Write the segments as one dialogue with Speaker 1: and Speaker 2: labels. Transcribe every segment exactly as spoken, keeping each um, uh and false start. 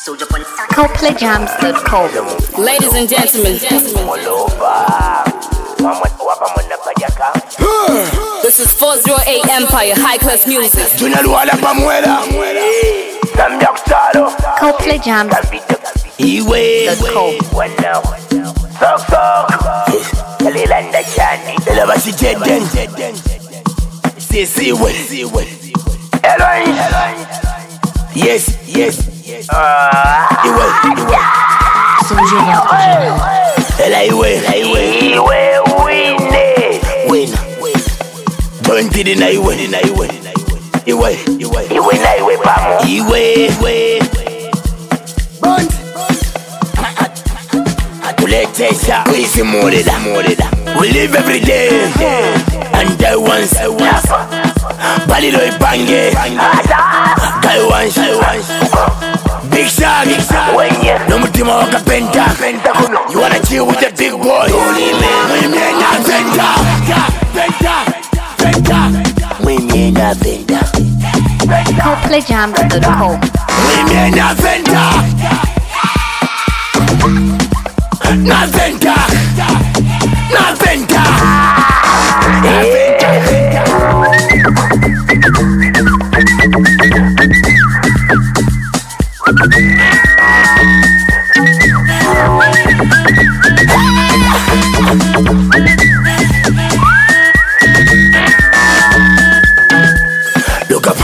Speaker 1: Copley Jams dot com.
Speaker 2: Ladies and gentlemen, gentlemen. This is four oh eight Empire High Class Music.
Speaker 1: Copley Jams dot com.
Speaker 3: Yes, yes. Ela iwe, ela iwe, iwe wine, win, twenty di na iwe, na iwe, iwe, iwe, iwe na iwe pamo, iwe, iwe, bond, atuletesha, isi morida, morida. We live every day, and die once, I once. Balido ipange, kai once, I once. Big shot, big shot. No mutima waka penta. You wanna chill with the big boy? Women na penta, penta, penta. Women na penta.
Speaker 1: Copley Jams dot com.
Speaker 3: Women na penta, na penta, na penta, na penta. Look up,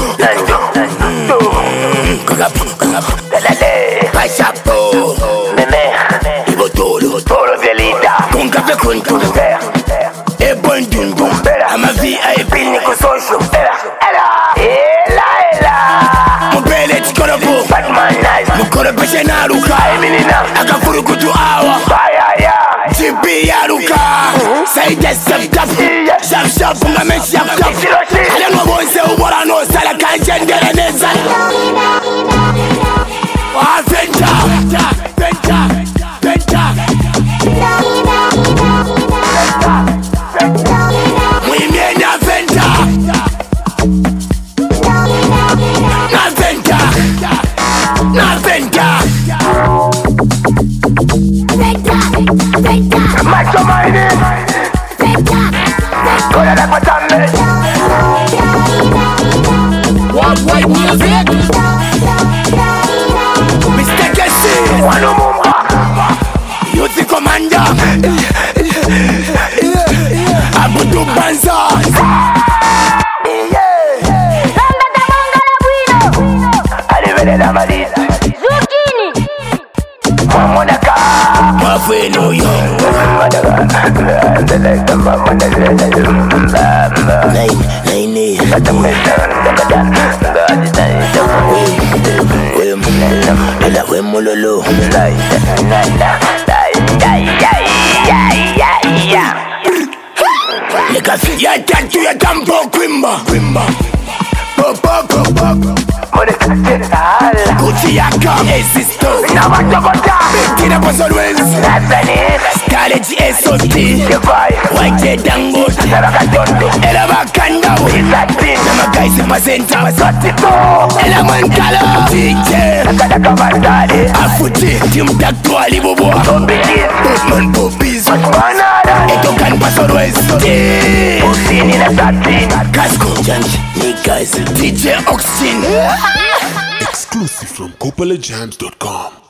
Speaker 3: look up, look up. Pachapo, meme, ibo tolo, tolo velita. Con café con tu mujer, e bon dun dun. I'm a V I P niko social. Ela, ela, ela. Mo bele tikoro po, Batman nice. Mo kore peshe na ruka, eminina. Akafuru kutu awa, fire ya. G P ya ruka, say just step up, step step, nga me step up. I don't know what say, what I know, say I can't change the neza. Ah, venta, venta, venta, venta. Women na venta, na venta, na venta. Macho mine, kola la patambe. What white music? Mister Kessi, Wano Mumba, Youth Commander, Abudu Banza. Alivele la Marisa, Zucchini, Mamonaka, Mafeno yo. Nine, nine, ela we mololo. Legacy ya tatu ya tambo kwimba, kwimba. Pop pop pop pop. Gucci yaka, existo. Na matokota. Tina person wins. Scarlet S O T. White Dangote. Ela bakanda. Na magaisi pasenta. Ela mankala. D J. Afuti. Tim Dakto Alibobo. Bosman Popis. Eto kan person wins. Casco. Janji. Niggas. D J Oxin.
Speaker 4: Exclusive from Copley Jams dot com.